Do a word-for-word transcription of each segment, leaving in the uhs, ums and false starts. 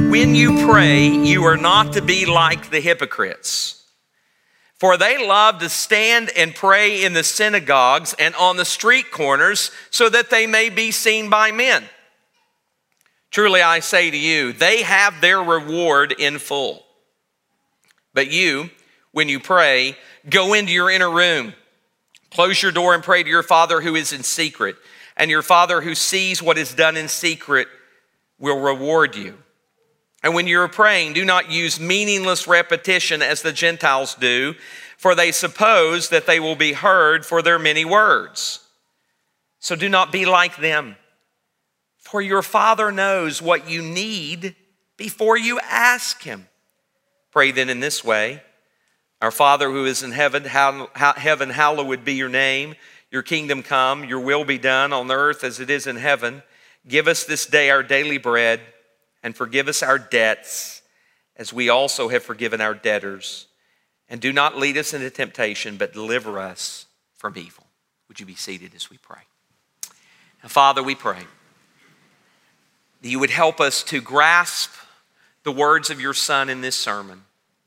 when you pray, you are not to be like the hypocrites, for they love to stand and pray in the synagogues and on the street corners so that they may be seen by men. Truly I say to you, they have their reward in full. But you, when you pray, go into your inner room, close your door and pray to your Father who is in secret, and your Father who sees what is done in secret will reward you. And when you're praying, do not use meaningless repetition as the Gentiles do, for they suppose that they will be heard for their many words. So do not be like them, for your Father knows what you need before you ask him. Pray then in this way: Our Father who is in heaven, how, how, heaven, hallowed be your name. Your kingdom come, your will be done on earth as it is in heaven. Give us this day our daily bread, and forgive us our debts as we also have forgiven our debtors. And do not lead us into temptation, but deliver us from evil. Would you be seated as we pray? Now, Father, we pray that you would help us to grasp the words of your Son in this sermon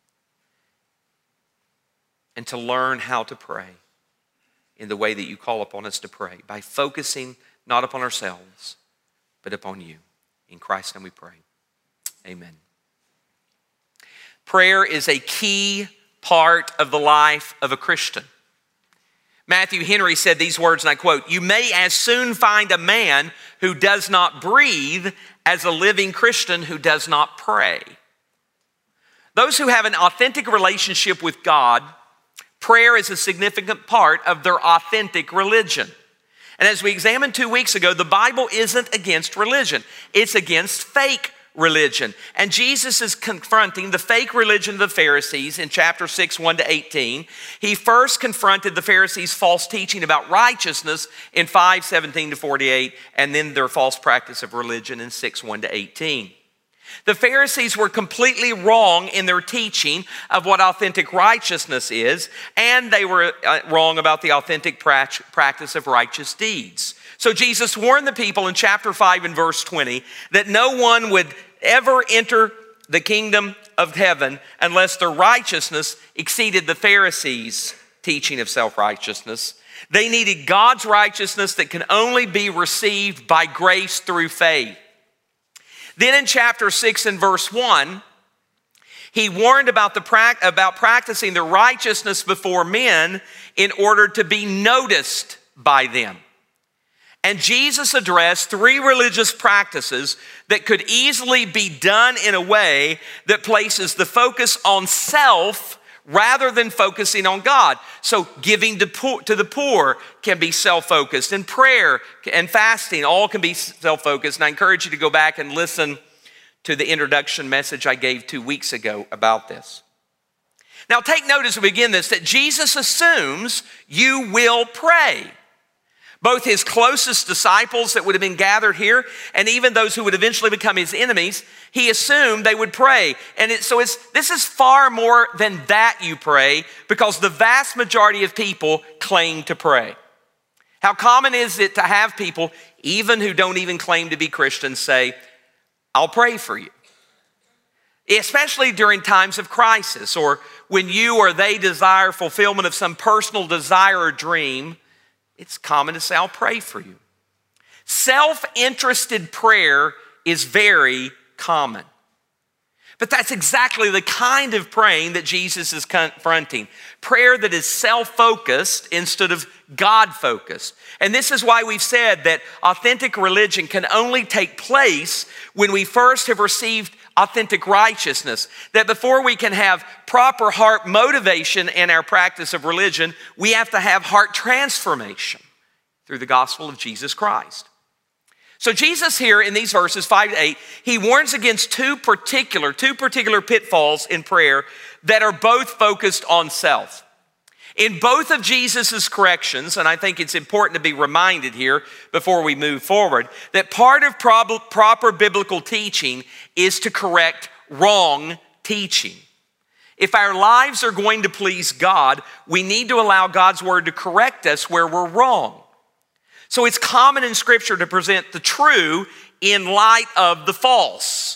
and to learn how to pray in the way that you call upon us to pray, by focusing not upon ourselves, but upon you. In Christ's name we pray. Amen. Prayer is a key part of the life of a Christian. Matthew Henry said these words, and I quote, "You may as soon find a man who does not breathe as a living Christian who does not pray." Those who have an authentic relationship with God, prayer is a significant part of their authentic religion. And as we examined two weeks ago, the Bible isn't against religion. It's against fake religion. And Jesus is confronting the fake religion of the Pharisees in chapter six, one to eighteen. He first confronted the Pharisees' false teaching about righteousness in five, seventeen to forty-eight, and then their false practice of religion in six, one to eighteen. The Pharisees were completely wrong in their teaching of what authentic righteousness is, and they were wrong about the authentic practice of righteous deeds. So Jesus warned the people in chapter five and verse twenty that no one would ever enter the kingdom of heaven unless their righteousness exceeded the Pharisees' teaching of self-righteousness. They needed God's righteousness that can only be received by grace through faith. Then in chapter six and verse one, he warned about, the, about practicing the righteousness before men in order to be noticed by them. And Jesus addressed three religious practices that could easily be done in a way that places the focus on self rather than focusing on God. So giving to, poor, to the poor can be self-focused, and prayer and fasting all can be self-focused. And I encourage you to go back and listen to the introduction message I gave two weeks ago about this. Now take note as we begin this, that Jesus assumes you will pray. Both his closest disciples that would have been gathered here, and even those who would eventually become his enemies, he assumed they would pray. And it, so it's, this is far more than that you pray, because the vast majority of people claim to pray. How common is it to have people, even who don't even claim to be Christians, say, "I'll pray for you." Especially during times of crisis, or when you or they desire fulfillment of some personal desire or dream, it's common to say, "I'll pray for you." Self-interested prayer is very common. But that's exactly the kind of praying that Jesus is confronting. Prayer that is self-focused instead of God-focused. And this is why we've said that authentic religion can only take place when we first have received authentic righteousness. That before we can have proper heart motivation in our practice of religion, we have to have heart transformation through the gospel of Jesus Christ. So Jesus here in these verses five to eight, he warns against two particular, two particular pitfalls in prayer that are both focused on self. In both of Jesus's corrections, and I think it's important to be reminded here before we move forward, that part of prob- proper biblical teaching is to correct wrong teaching. If our lives are going to please God, we need to allow God's word to correct us where we're wrong. So it's common in Scripture to present the true in light of the false.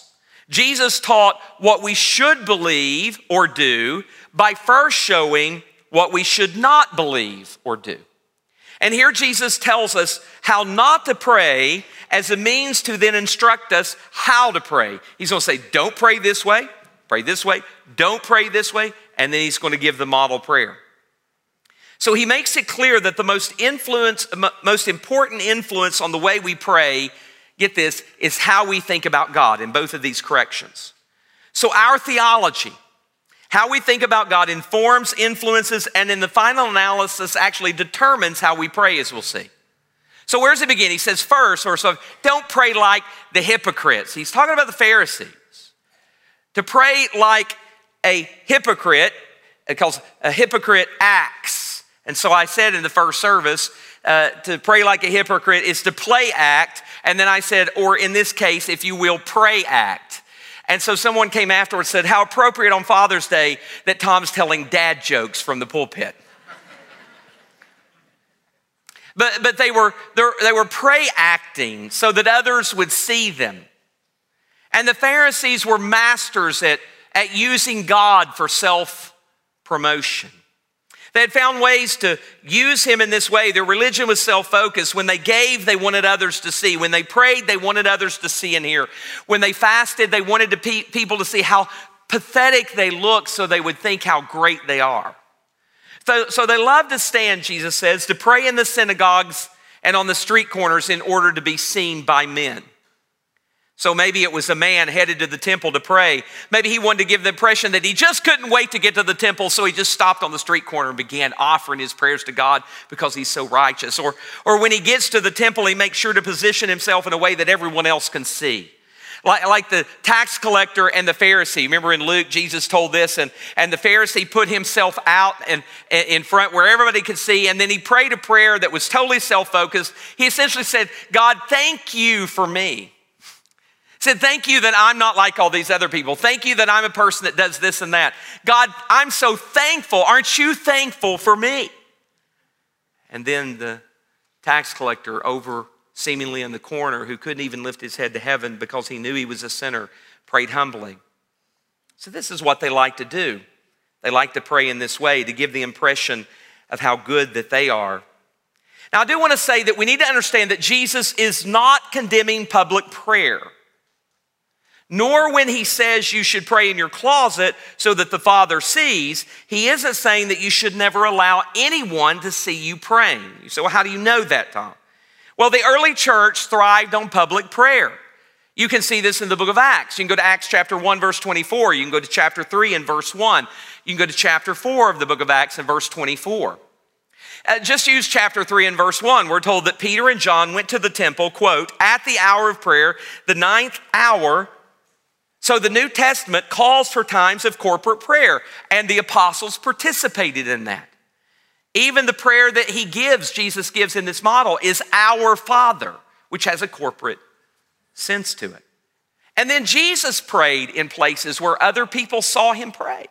Jesus taught what we should believe or do by first showing what we should not believe or do. And here Jesus tells us how not to pray as a means to then instruct us how to pray. He's going to say, don't pray this way, pray this way, don't pray this way, and then he's going to give the model prayer. So he makes it clear that the most influence, most important influence on the way we pray, get this, is how we think about God in both of these corrections. So our theology, how we think about God, informs, influences, and in the final analysis actually determines how we pray, as we'll see. So where does it begin? He says first, or so, don't pray like the hypocrites. He's talking about the Pharisees. To pray like a hypocrite, because a hypocrite acts. And so I said in the first service, uh, to pray like a hypocrite is to play act. And then I said, or in this case, if you will, pray act. And so someone came afterwards and said, how appropriate on Father's Day that Tom's telling dad jokes from the pulpit. but but they were, they were pray acting so that others would see them. And the Pharisees were masters at, at using God for self-promotion. They had found ways to use him in this way. Their religion was self-focused. When they gave, they wanted others to see. When they prayed, they wanted others to see and hear. When they fasted, they wanted to pe- people to see how pathetic they looked so they would think how great they are. So, so they loved to stand, Jesus says, to pray in the synagogues and on the street corners in order to be seen by men. So maybe it was a man headed to the temple to pray. Maybe he wanted to give the impression that he just couldn't wait to get to the temple, so he just stopped on the street corner and began offering his prayers to God because he's so righteous. Or, or when he gets to the temple, he makes sure to position himself in a way that everyone else can see. Like, like the tax collector and the Pharisee. Remember in Luke, Jesus told this, and, and the Pharisee put himself out and, in front where everybody could see, and then he prayed a prayer that was totally self-focused. He essentially said, God, thank you for me. Said, thank you that I'm not like all these other people. Thank you that I'm a person that does this and that. God, I'm so thankful. Aren't you thankful for me? And then the tax collector over seemingly in the corner, who couldn't even lift his head to heaven because he knew he was a sinner, prayed humbly. So this is what they like to do. They like to pray in this way to give the impression of how good that they are. Now I do want to say that we need to understand that Jesus is not condemning public prayer. Nor when he says you should pray in your closet so that the Father sees, he isn't saying that you should never allow anyone to see you praying. You say, well, how do you know that, Tom? Well, the early church thrived on public prayer. You can see this in the book of Acts. You can go to Acts chapter one, verse twenty-four. You can go to chapter three and verse one. You can go to chapter four of the book of Acts and verse twenty-four. Uh, just use chapter three and verse one. We're told that Peter and John went to the temple, quote, at the hour of prayer, the ninth hour. So the New Testament calls for times of corporate prayer, and the apostles participated in that. Even the prayer that he gives, Jesus gives in this model, is our Father, which has a corporate sense to it. And then Jesus prayed in places where other people saw him pray.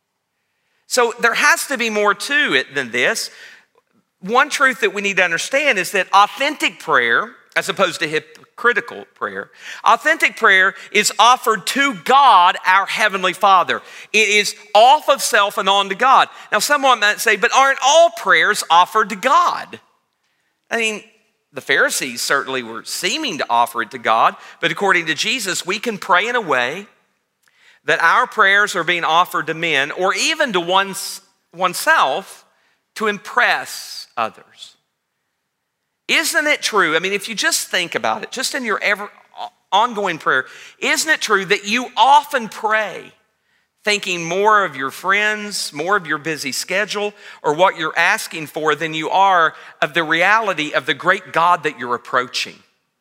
So there has to be more to it than this. One truth that we need to understand is that authentic prayer, as opposed to hypocritical prayer, authentic prayer is offered to God, our Heavenly Father. It is off of self and on to God. Now, someone might say, but aren't all prayers offered to God? I mean, the Pharisees certainly were seeming to offer it to God, but according to Jesus, we can pray in a way that our prayers are being offered to men or even to one's, oneself to impress others. Isn't it true? I mean, if you just think about it, just in your ever ongoing prayer, isn't it true that you often pray thinking more of your friends, more of your busy schedule, or what you're asking for than you are of the reality of the great God that you're approaching?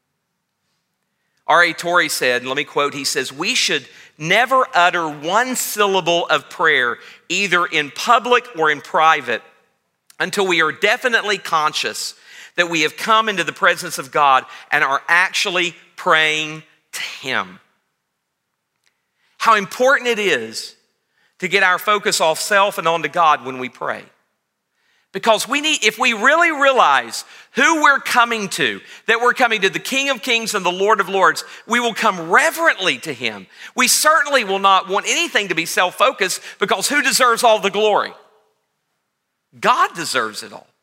R A Torrey said, and let me quote, he says, we should never utter one syllable of prayer, either in public or in private, until we are definitely conscious that we have come into the presence of God and are actually praying to him. How important it is to get our focus off self and onto God when we pray. Because we need, if we really realize who we're coming to, that we're coming to the King of Kings and the Lord of Lords, we will come reverently to him. We certainly will not want anything to be self-focused, because who deserves all the glory? God deserves it all.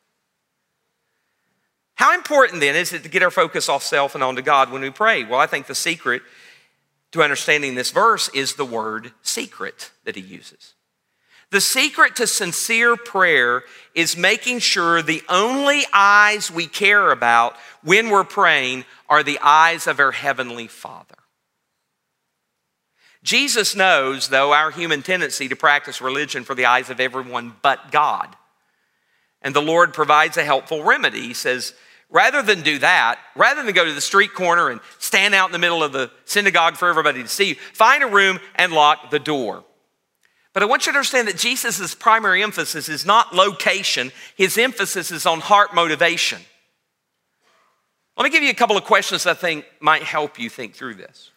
How important then is it to get our focus off self and onto God when we pray? Well, I think the secret to understanding this verse is the word secret that he uses. The secret to sincere prayer is making sure the only eyes we care about when we're praying are the eyes of our Heavenly Father. Jesus knows, though, our human tendency to practice religion for the eyes of everyone but God. And the Lord provides a helpful remedy. He says, rather than do that, rather than go to the street corner and stand out in the middle of the synagogue for everybody to see you, find a room and lock the door. But I want you to understand that Jesus' primary emphasis is not location. His emphasis is on heart motivation. Let me give you a couple of questions I think might help you think through this.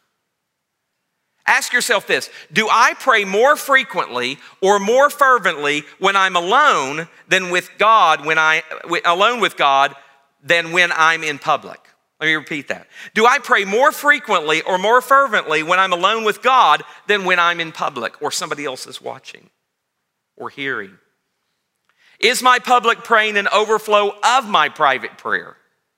Ask yourself this: do I pray more frequently or more fervently when I'm alone than with God, when I alone with God than when I'm in public? Let me repeat that. Do I pray more frequently or more fervently when I'm alone with God than when I'm in public or somebody else is watching or hearing? Is my public praying an overflow of my private prayer?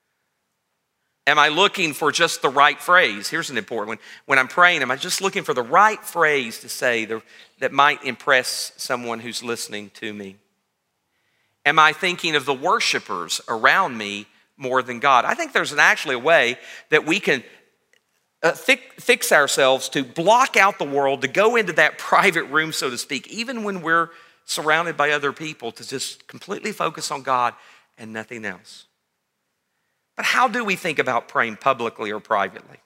Am I looking for just the right phrase? Here's an important one. When I'm praying, am I just looking for the right phrase to say that might impress someone who's listening to me? Am I thinking of the worshipers around me more than God? I think there's an actually a way that we can uh, fi- fix ourselves to block out the world, to go into that private room, so to speak, even when we're surrounded by other people, to just completely focus on God and nothing else. But how do we think about praying publicly or privately?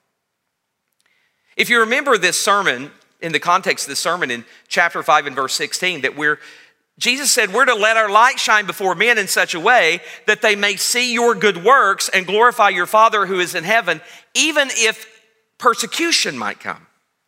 If you remember this sermon, in the context of this sermon in chapter five and verse sixteen, that we're Jesus said we're to let our light shine before men in such a way that they may see your good works and glorify your Father who is in heaven, even if persecution might come.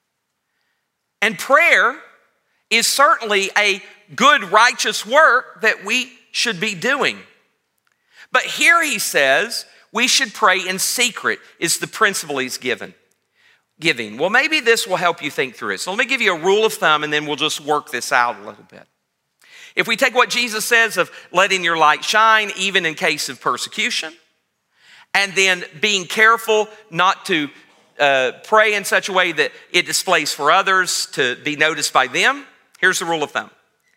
And prayer is certainly a good, righteous work that we should be doing. But here he says we should pray in secret, is the principle he's given. Giving. Well, maybe this will help you think through it. So let me give you a rule of thumb, and then we'll just work this out a little bit. If we take what Jesus says of letting your light shine even in case of persecution, and then being careful not to uh, pray in such a way that it displays for others to be noticed by them, here's the rule of thumb.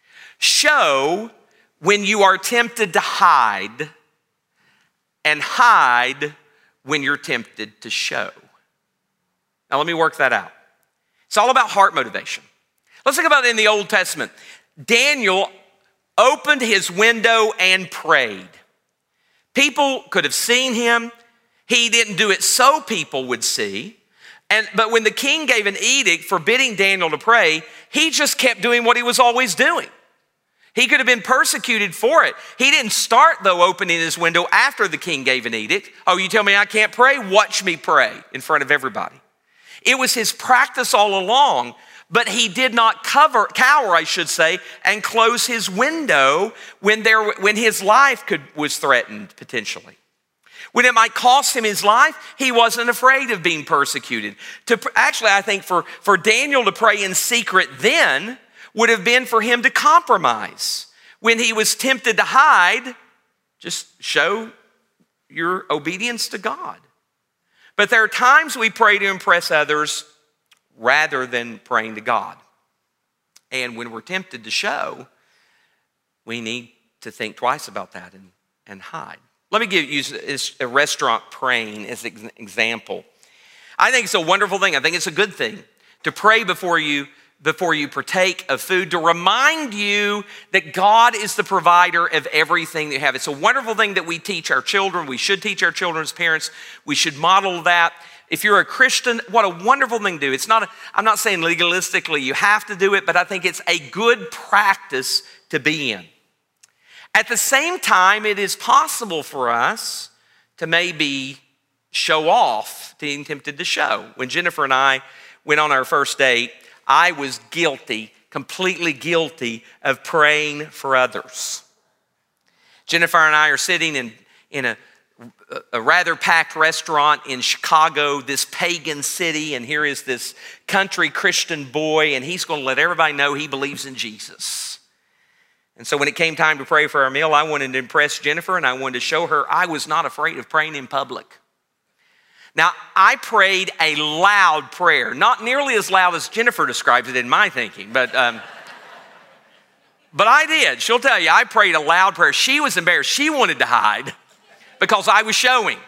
Show when you are tempted to hide, and hide when you're tempted to show. Now let me work that out. It's all about heart motivation. Let's think about it in the Old Testament. Daniel opened his window and prayed. People could have seen him. He didn't do it so people would see. And, but when the king gave an edict forbidding Daniel to pray, he just kept doing what he was always doing. He could have been persecuted for it. He didn't start, though, opening his window after the king gave an edict. Oh, you tell me I can't pray? Watch me pray in front of everybody. It was his practice all along. But he did not cover, cower, I should say, and close his window when there, when his life could, was threatened potentially. When it might cost him his life, he wasn't afraid of being persecuted. To, actually, I think for, for Daniel to pray in secret then would have been for him to compromise. When he was tempted to hide, just show your obedience to God. But there are times we pray to impress others rather than praying to God. And when we're tempted to show, we need to think twice about that and, and hide. Let me give use a restaurant praying as an example. I think it's a wonderful thing. I think it's a good thing to pray before you before you partake of food, to remind you that God is the provider of everything that you have. It's a wonderful thing that we teach our children. We should teach our children as parents. We should model that. If you're a Christian, what a wonderful thing to do. It's not, a, I'm not saying legalistically you have to do it, but I think it's a good practice to be in. At the same time, it is possible for us to maybe show off, to being tempted to show. When Jennifer and I went on our first date, I was guilty, completely guilty of praying for others. Jennifer and I are sitting in, in a, a rather packed restaurant in Chicago, this pagan city, and here is this country Christian boy, and he's going to let everybody know he believes in Jesus. And so when it came time to pray for our meal, I wanted to impress Jennifer, and I wanted to show her I was not afraid of praying in public. Now, I prayed a loud prayer, not nearly as loud as Jennifer describes it in my thinking, but... Um, But I did. She'll tell you, I prayed a loud prayer. She was embarrassed. She wanted to hide because I was showing.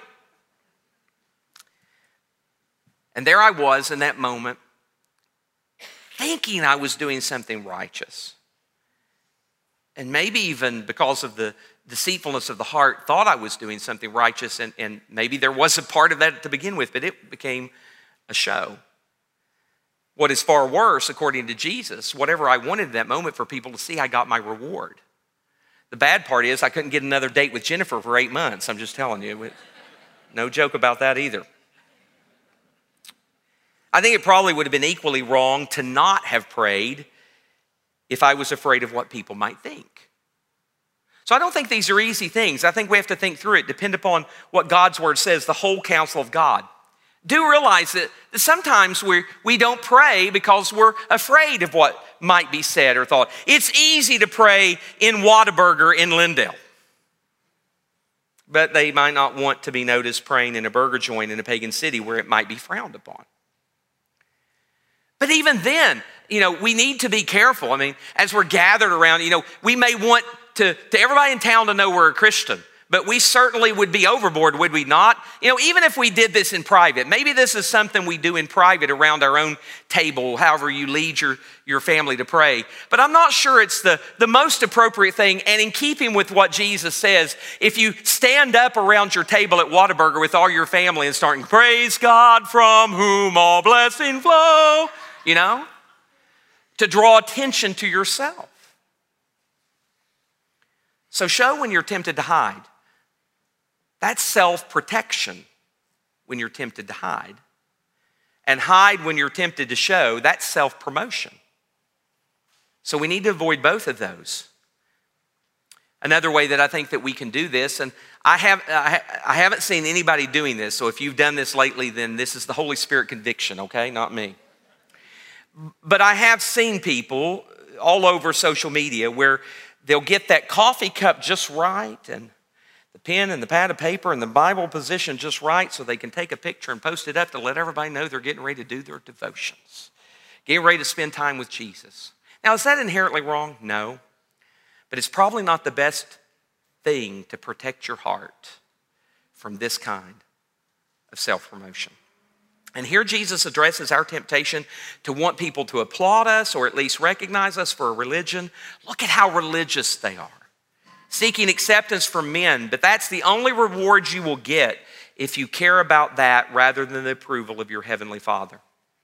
And there I was in that moment, thinking I was doing something righteous. And maybe even because of the deceitfulness of the heart, thought I was doing something righteous. And, and maybe there was a part of that to begin with, but it became a show. What is far worse, according to Jesus, whatever I wanted in that moment for people to see, I got my reward. The bad part is I couldn't get another date with Jennifer for eight months. I'm just telling you. No joke about that either. I think it probably would have been equally wrong to not have prayed if I was afraid of what people might think. So I don't think these are easy things. I think we have to think through it, depend upon what God's word says, the whole counsel of God. Do realize that sometimes we we don't pray because we're afraid of what might be said or thought. It's easy to pray in Whataburger in Lindale, but they might not want to be noticed praying in a burger joint in a pagan city where it might be frowned upon. But even then, you know, we need to be careful. I mean, as we're gathered around, you know, we may want to, to everybody in town to know we're a Christian. But we certainly would be overboard, would we not? You know, even if we did this in private, maybe this is something we do in private around our own table, however you lead your, your family to pray. But I'm not sure it's the, the most appropriate thing. And in keeping with what Jesus says, if you stand up around your table at Whataburger with all your family and start, praise God from whom all blessing flow, you know, to draw attention to yourself. So show when you're tempted to hide. That's self-protection when you're tempted to hide. And hide when you're tempted to show, that's self-promotion. So we need to avoid both of those. Another way that I think that we can do this, and I, have, I haven't seen anybody doing this, so if you've done this lately, then this is the Holy Spirit conviction, okay? Not me. But I have seen people all over social media where they'll get that coffee cup just right and the pen and the pad of paper and the Bible position just right so they can take a picture and post it up to let everybody know they're getting ready to do their devotions, getting ready to spend time with Jesus. Now, is that inherently wrong? No. But it's probably not the best thing to protect your heart from this kind of self-promotion. And here Jesus addresses our temptation to want people to applaud us or at least recognize us for a religion. Look at how religious they are. Seeking acceptance from men, but that's the only reward you will get if you care about that rather than the approval of your Heavenly Father.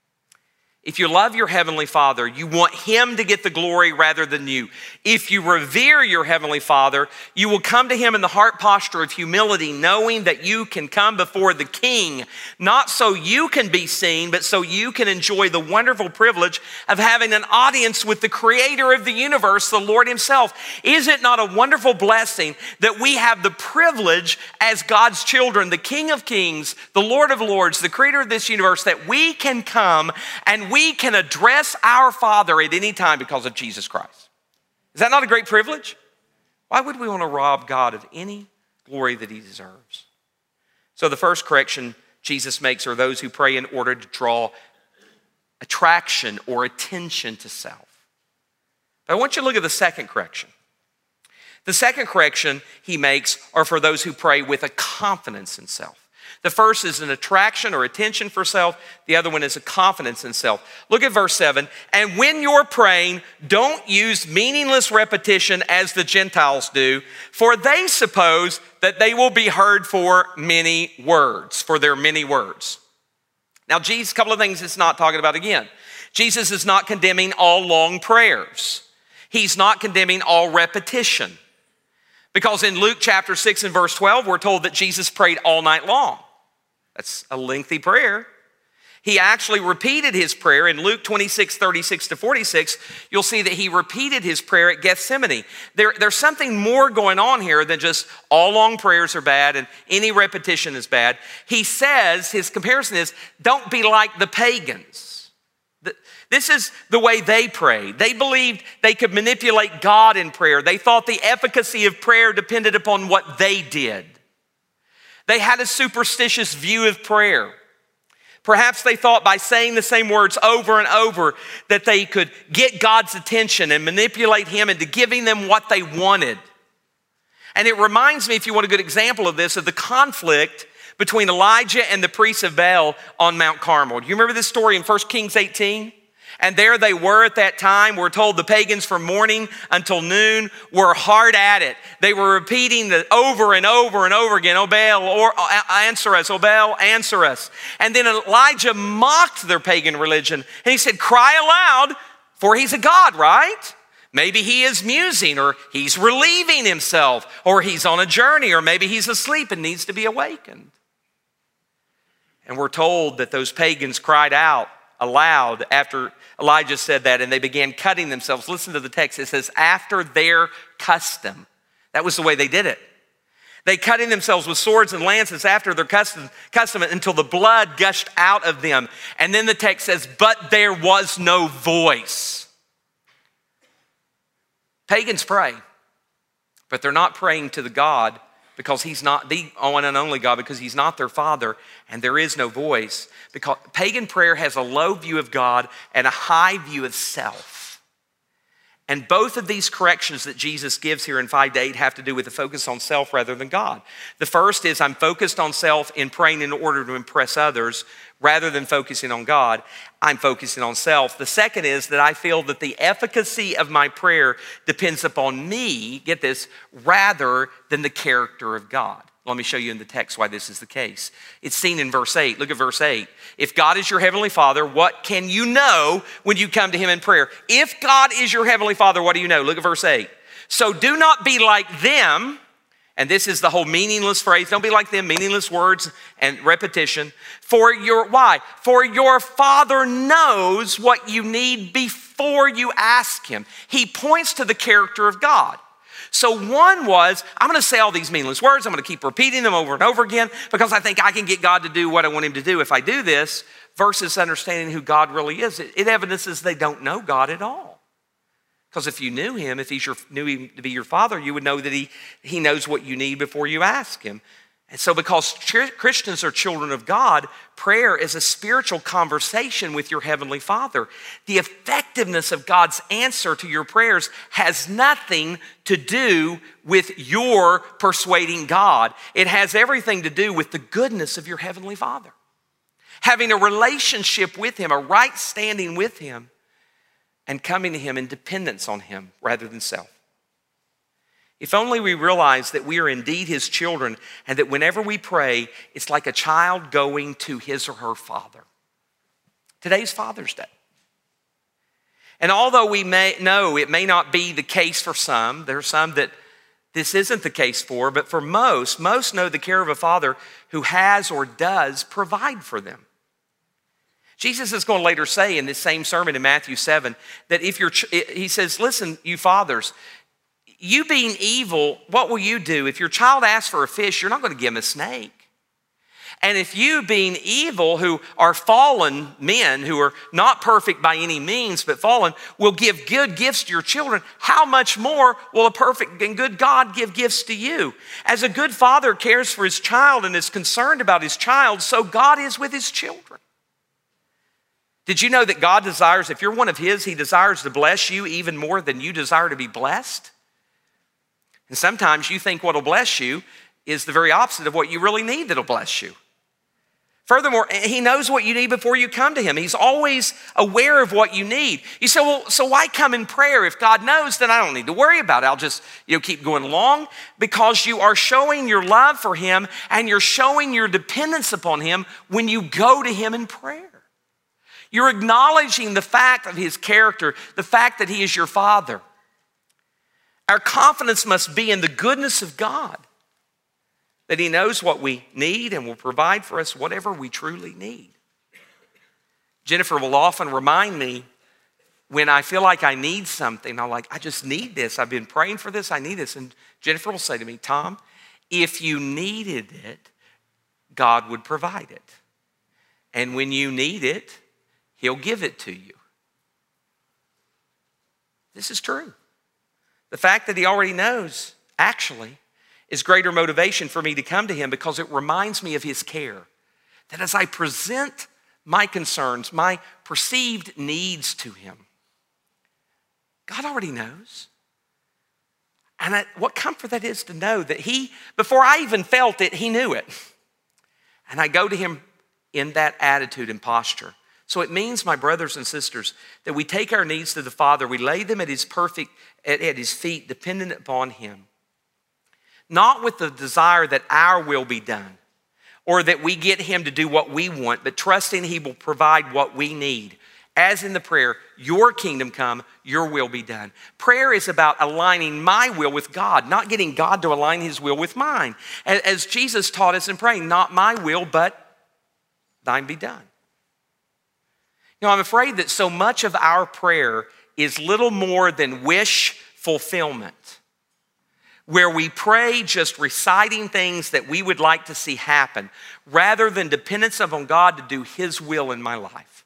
If you love your Heavenly Father, you want Him to get the glory rather than you. If you revere your Heavenly Father, you will come to Him in the heart posture of humility, knowing that you can come before the King, not so you can be seen, but so you can enjoy the wonderful privilege of having an audience with the Creator of the universe, the Lord Himself. Is it not a wonderful blessing that we have the privilege as God's children, the King of Kings, the Lord of Lords, the Creator of this universe, that we can come and we can address our Father at any time because of Jesus Christ? Is that not a great privilege? Why would we want to rob God of any glory that He deserves? So the first correction Jesus makes are those who pray in order to draw attraction or attention to self. But I want you to look at the second correction. The second correction He makes are for those who pray with a confidence in self. The first is an attraction or attention for self. The other one is a confidence in self. Look at verse seven. And when you're praying, don't use meaningless repetition as the Gentiles do, for they suppose that they will be heard for many words, for their many words. Now, Jesus, a couple of things it's not talking about again. Jesus is not condemning all long prayers. He's not condemning all repetition. Because in Luke chapter six and verse twelve, we're told that Jesus prayed all night long. That's a lengthy prayer. He actually repeated his prayer in Luke twenty-six, thirty-six to forty-six. You'll see that he repeated his prayer at Gethsemane. There, there's something more going on here than just all long prayers are bad and any repetition is bad. He says, his comparison is, don't be like the pagans. This is the way they prayed. They believed they could manipulate God in prayer. They thought the efficacy of prayer depended upon what they did. They had a superstitious view of prayer. Perhaps they thought by saying the same words over and over that they could get God's attention and manipulate him into giving them what they wanted. And it reminds me, if you want a good example of this, of the conflict between Elijah and the priests of Baal on Mount Carmel. Do you remember this story in First Kings eighteen? And there they were at that time. We're told the pagans from morning until noon were hard at it. They were repeating the over and over and over again, "O Baal, or answer us, O Baal, answer us." And then Elijah mocked their pagan religion. And he said, cry aloud, for he's a god, right? Maybe he is musing, or he's relieving himself, or he's on a journey, or maybe he's asleep and needs to be awakened. And we're told that those pagans cried out aloud after Elijah said that, and they began cutting themselves. Listen to the text. It says, after their custom. That was the way they did it. They cutting themselves with swords and lances after their custom, custom until the blood gushed out of them. And then the text says, but there was no voice. Pagans pray, but they're not praying to the God because he's not the one and only God, because he's not their father, and there is no voice. Because pagan prayer has a low view of God and a high view of self. And both of these corrections that Jesus gives here in five to eight have to do with the focus on self rather than God. The first is I'm focused on self in praying in order to impress others rather than focusing on God. I'm focusing on self. The second is that I feel that the efficacy of my prayer depends upon me, get this, rather than the character of God. Let me show you in the text why this is the case. It's seen in verse eight. Look at verse eight. If God is your heavenly Father, what can you know when you come to him in prayer? If God is your heavenly Father, what do you know? Look at verse eight. So do not be like them. And this is the whole meaningless phrase. Don't be like them, meaningless words and repetition. For your, why? For your Father knows what you need before you ask him. He points to the character of God. So one was, I'm going to say all these meaningless words. I'm going to keep repeating them over and over again because I think I can get God to do what I want him to do if I do this, versus understanding who God really is. It, it evidences they don't know God at all. Because if you knew him, if he's your, knew him to be your father, you would know that he, he knows what you need before you ask him. And so because Christians are children of God, prayer is a spiritual conversation with your heavenly Father. The effectiveness of God's answer to your prayers has nothing to do with your persuading God. It has everything to do with the goodness of your heavenly Father. Having a relationship with him, a right standing with him, and coming to him in dependence on him rather than self. If only we realize that we are indeed his children and that whenever we pray, it's like a child going to his or her father. Today's Father's Day. And although we may know it may not be the case for some, there are some that this isn't the case for, but for most, most know the care of a father who has or does provide for them. Jesus is going to later say in this same sermon in Matthew seven that if you're, he says, listen, you fathers, you being evil, what will you do? If your child asks for a fish, you're not going to give him a snake. And if you being evil, who are fallen men, who are not perfect by any means, but fallen, will give good gifts to your children, how much more will a perfect and good God give gifts to you? As a good father cares for his child and is concerned about his child, so God is with his children. Did you know that God desires, if you're one of his, he desires to bless you even more than you desire to be blessed? And sometimes you think what'll bless you is the very opposite of what you really need that'll bless you. Furthermore, he knows what you need before you come to him. He's always aware of what you need. You say, well, so why come in prayer? If God knows, then I don't need to worry about it. I'll just, you know, keep going along, because you are showing your love for him and you're showing your dependence upon him when you go to him in prayer. You're acknowledging the fact of his character, the fact that he is your Father. Our confidence must be in the goodness of God, that he knows what we need and will provide for us whatever we truly need. Jennifer will often remind me when I feel like I need something. I'm like, I just need this. I've been praying for this. I need this. And Jennifer will say to me, Tom, if you needed it, God would provide it. And when you need it, he'll give it to you. This is true. The fact that he already knows, actually, is greater motivation for me to come to him because it reminds me of his care. That as I present my concerns, my perceived needs to him, God already knows. And I, what comfort that is to know that he, before I even felt it, he knew it. And I go to him in that attitude and posture. So it means, my brothers and sisters, that we take our needs to the Father, we lay them at his perfect, at, at his feet, dependent upon him. Not with the desire that our will be done or that we get him to do what we want, but trusting he will provide what we need. As in the prayer, your kingdom come, your will be done. Prayer is about aligning my will with God, not getting God to align his will with mine. As Jesus taught us in praying, not my will, but thine be done. You know, I'm afraid that so much of our prayer is little more than wish fulfillment, where we pray just reciting things that we would like to see happen, rather than dependence upon God to do his will in my life.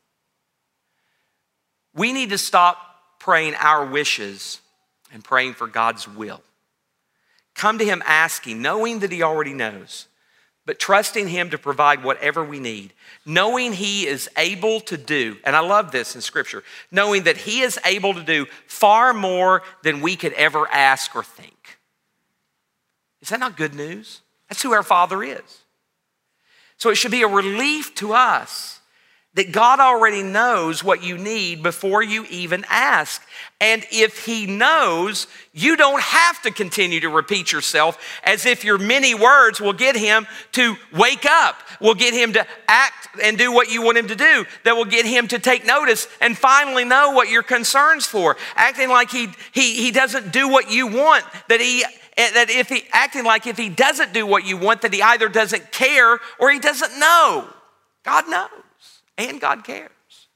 We need to stop praying our wishes and praying for God's will. Come to him asking, knowing that he already knows, but trusting him to provide whatever we need, knowing he is able to do, and I love this in Scripture, knowing that he is able to do far more than we could ever ask or think. Is that not good news? That's who our Father is. So it should be a relief to us that God already knows what you need before you even ask. And if he knows, you don't have to continue to repeat yourself as if your many words will get him to wake up, will get him to act and do what you want him to do, that will get him to take notice and finally know what your concern's for. Acting like he, he, he doesn't do what you want, that he that if he acting like if he doesn't do what you want, that he either doesn't care or he doesn't know. God knows. And God cares.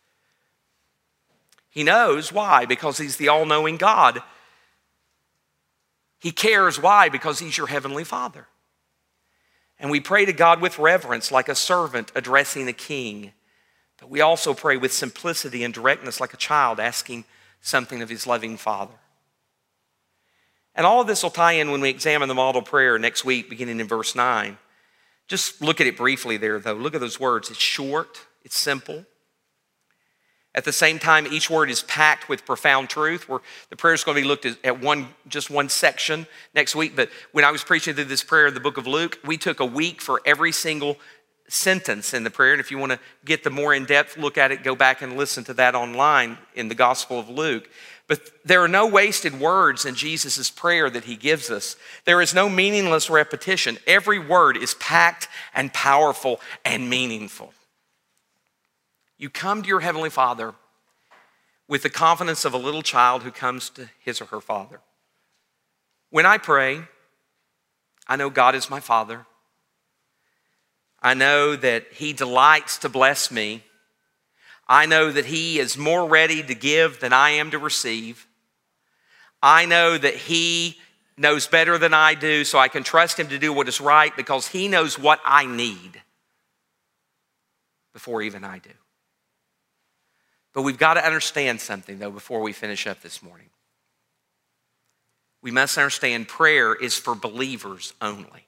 He knows why? Because he's the all-knowing God. He cares why? Because he's your heavenly Father. And we pray to God with reverence like a servant addressing a king. But we also pray with simplicity and directness like a child asking something of his loving Father. And all of this will tie in when we examine the model prayer next week, beginning in verse nine. Just look at it briefly there, though. Look at those words. It's short. It's simple. At the same time, each word is packed with profound truth. Where the prayer is going to be looked at one, just one section next week. But when I was preaching through this prayer in the book of Luke, we took a week for every single sentence in the prayer. And if you want to get the more in-depth look at it, go back and listen to that online in the Gospel of Luke. But there are no wasted words in Jesus' prayer that he gives us. There is no meaningless repetition. Every word is packed and powerful and meaningful. You come to your Heavenly Father with the confidence of a little child who comes to his or her father. When I pray, I know God is my Father. I know that he delights to bless me. I know that he is more ready to give than I am to receive. I know that he knows better than I do, so I can trust him to do what is right because he knows what I need before even I do. But we've got to understand something, though, before we finish up this morning. We must understand prayer is for believers only.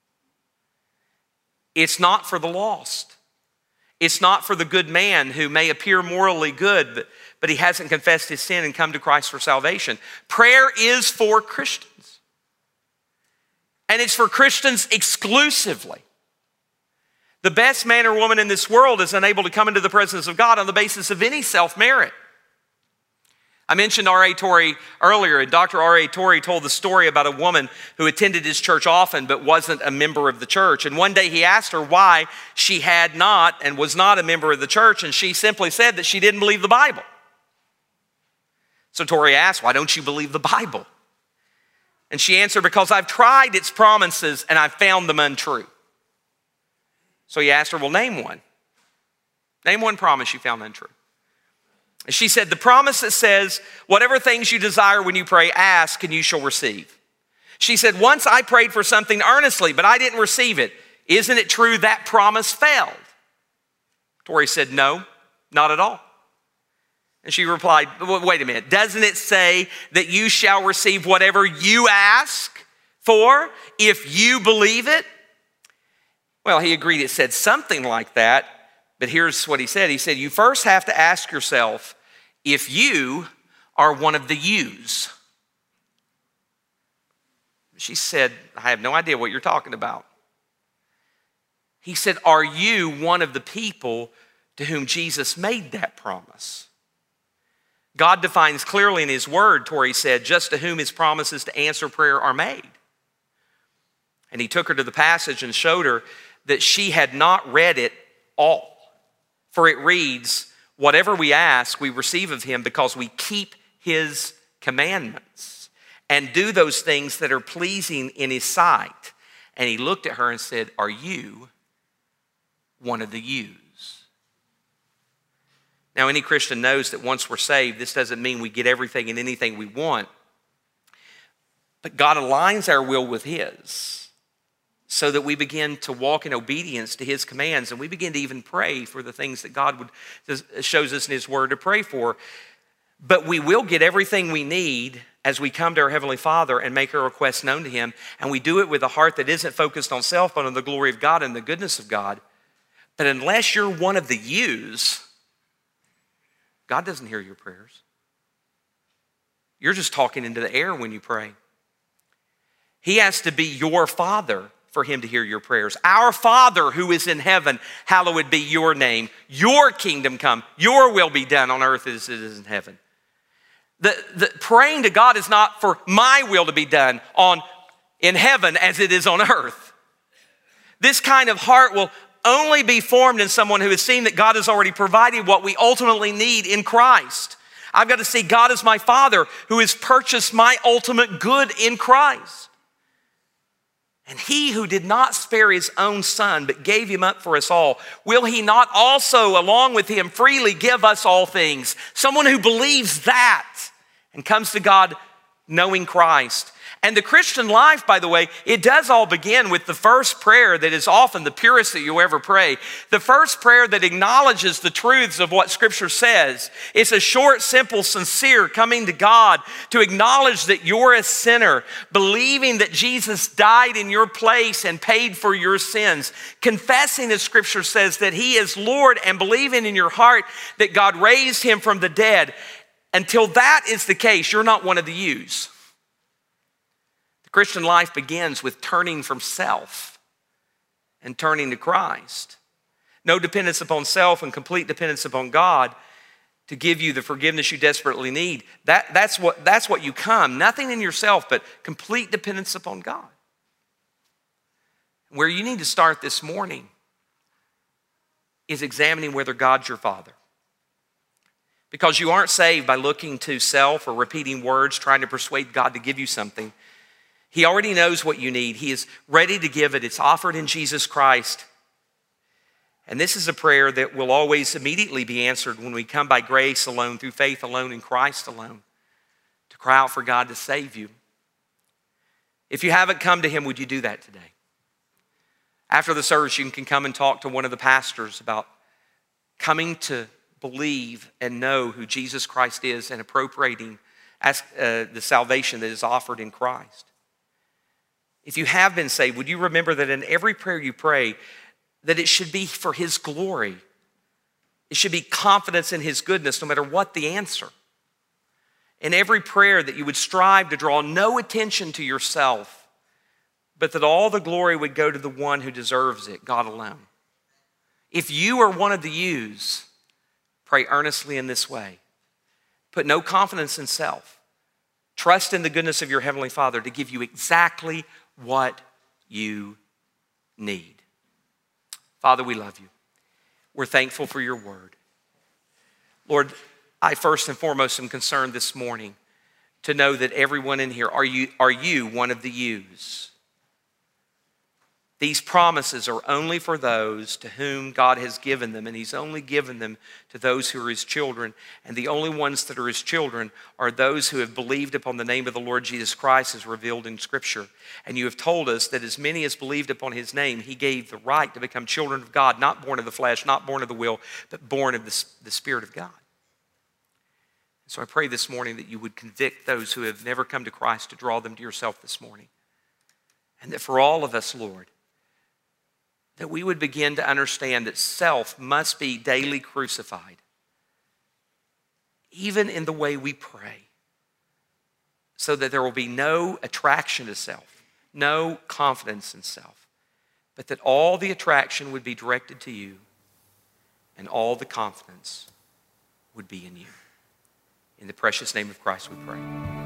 It's not for the lost. It's not for the good man who may appear morally good, but, but he hasn't confessed his sin and come to Christ for salvation. Prayer is for Christians. And it's for Christians exclusively. The best man or woman in this world is unable to come into the presence of God on the basis of any self-merit. I mentioned R A Torrey earlier, and Doctor R A Torrey told the story about a woman who attended his church often but wasn't a member of the church. And one day he asked her why she had not and was not a member of the church, and she simply said that she didn't believe the Bible. So Torrey asked, why don't you believe the Bible? And she answered, because I've tried its promises and I've found them untrue. So he asked her, well, name one. Name one promise you found untrue. And she said, the promise that says, whatever things you desire when you pray, ask and you shall receive. She said, once I prayed for something earnestly, but I didn't receive it. Isn't it true that promise failed? Tori said, no, not at all. And she replied, wait a minute, doesn't it say that you shall receive whatever you ask for if you believe it? Well, he agreed it said something like that, but here's what he said. He said, you first have to ask yourself if you are one of the yous. She said, I have no idea what you're talking about. He said, are you one of the people to whom Jesus made that promise? God defines clearly in his word, Tori said, just to whom his promises to answer prayer are made. And he took her to the passage and showed her that she had not read it all. For it reads, whatever we ask, we receive of him because we keep his commandments and do those things that are pleasing in his sight. And he looked at her and said, are you one of the yous? Now, any Christian knows that once we're saved, this doesn't mean we get everything and anything we want. But God aligns our will with his so that we begin to walk in obedience to his commands, and we begin to even pray for the things that God would shows us in his word to pray for. But we will get everything we need as we come to our Heavenly Father and make our requests known to him, and we do it with a heart that isn't focused on self, but on the glory of God and the goodness of God. But unless you're one of the yous, God doesn't hear your prayers. You're just talking into the air when you pray. He has to be your Father for him to hear your prayers. Our Father who is in heaven, hallowed be your name. Your kingdom come. Your will be done on earth as it is in heaven. The, the praying to God is not for my will to be done on in heaven as it is on earth. This kind of heart will only be formed in someone who has seen that God has already provided what we ultimately need in Christ. I've got to see God as my Father who has purchased my ultimate good in Christ. And he who did not spare his own son, but gave him up for us all, will he not also, along with him, freely give us all things? Someone who believes that and comes to God knowing Christ. And the Christian life, by the way, it does all begin with the first prayer that is often the purest that you'll ever pray. The first prayer that acknowledges the truths of what Scripture says. It's a short, simple, sincere coming to God to acknowledge that you're a sinner, believing that Jesus died in your place and paid for your sins, confessing, as Scripture says, that he is Lord, and believing in your heart that God raised him from the dead. Until that is the case, you're not one of the yous. Christian life begins with turning from self and turning to Christ. No dependence upon self and complete dependence upon God to give you the forgiveness you desperately need. That, that's, what, that's what you come. Nothing in yourself, but complete dependence upon God. Where you need to start this morning is examining whether God's your Father. Because you aren't saved by looking to self or repeating words, trying to persuade God to give you something. He already knows what you need. He is ready to give it. It's offered in Jesus Christ. And this is a prayer that will always immediately be answered when we come by grace alone, through faith alone, in Christ alone, to cry out for God to save you. If you haven't come to him, would you do that today? After the service, you can come and talk to one of the pastors about coming to believe and know who Jesus Christ is and appropriating as, uh, the salvation that is offered in Christ. If you have been saved, would you remember that in every prayer you pray, that it should be for his glory. It should be confidence in his goodness, no matter what the answer. In every prayer that you would strive to draw no attention to yourself, but that all the glory would go to the one who deserves it, God alone. If you are one of the yous, pray earnestly in this way. Put no confidence in self. Trust in the goodness of your Heavenly Father to give you exactly what you need. Father, we love you. We're thankful for your word. Lord, I first and foremost am concerned this morning to know that everyone in here, are you, are you one of the yous? These promises are only for those to whom God has given them, and he's only given them to those who are his children. And the only ones that are his children are those who have believed upon the name of the Lord Jesus Christ as revealed in Scripture. And you have told us that as many as believed upon his name, he gave the right to become children of God, not born of the flesh, not born of the will, but born of the, the Spirit of God. So I pray this morning that you would convict those who have never come to Christ to draw them to yourself this morning. And that for all of us, Lord, that we would begin to understand that self must be daily crucified, even in the way we pray, so that there will be no attraction to self, no confidence in self, but that all the attraction would be directed to you and all the confidence would be in you. In the precious name of Christ we pray.